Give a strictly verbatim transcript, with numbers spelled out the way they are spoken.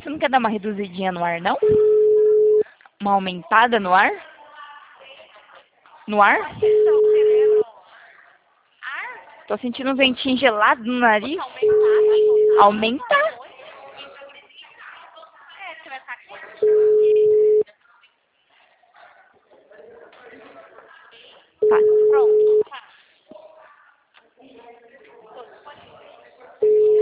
Você não quer dar uma reduzidinha no ar, não? Uma aumentada no ar? No ar? Tô sentindo um ventinho gelado no nariz. Aumentar? Tá. Pronto.